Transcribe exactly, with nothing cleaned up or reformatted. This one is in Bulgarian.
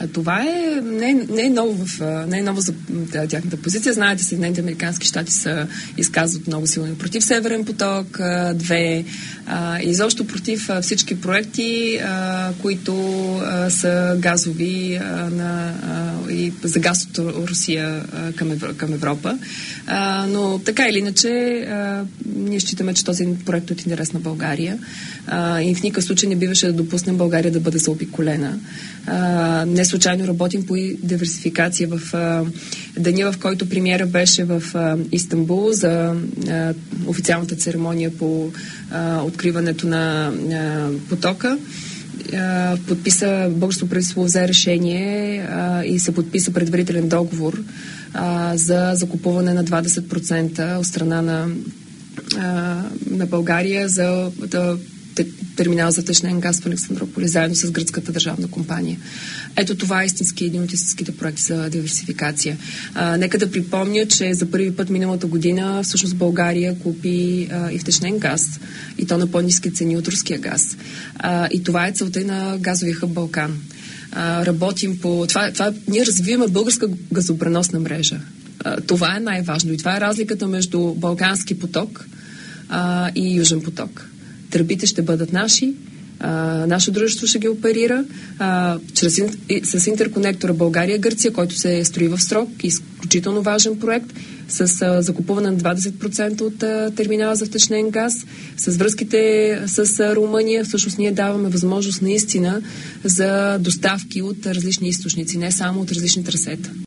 А това е не, не е ново в не е ново за тяхната позиция. Знаете, Съединените американски щати са изказват много силно против Северен поток две, и изобщо против всички проекти, а, които а, са газови а, на, а, и за газ от Русия а, към, Евро, към Европа. А, но така или иначе а, ние считаме, че този проект е от интерес на България а, и в никакъв случай не биваше да допуснем България да бъде заобиколена. А, не случайно работим по диверсификация в а, деня, в който премиера беше в а, Истанбул за а, официалната церемония по а, откриването на а, потока. А, подписа, българското правителство взе решение а, и се подписа предварителен договор а, за закупуване на двадесет процента от страна на, а, на България за да терминал за втечнен газ в Александрополис, заедно с гръцката държавна компания. Ето това е истински, един от истинските проекти за диверсификация. А, нека да припомня, че за първи път миналата година всъщност България купи а, и втечнен газ, и то на по-ниски цени от руския газ. А, и това е целта и на газовия хъб Балкан. А, работим по... Това, това, ние развиваме българска газопреносна мрежа. А, това е най-важно и това е разликата между Балкански поток а, и Южен поток. Тръбите ще бъдат наши, а, наше дружество ще ги оперира а, чрез, с интерконектора България-Гърция, който се строи в срок, изключително важен проект, с а, закупуване на двадесет процента от а, терминала за втечнен газ, с връзките с а, Румъния. Всъщност ние даваме възможност наистина за доставки от различни източници, не само от различни трасета.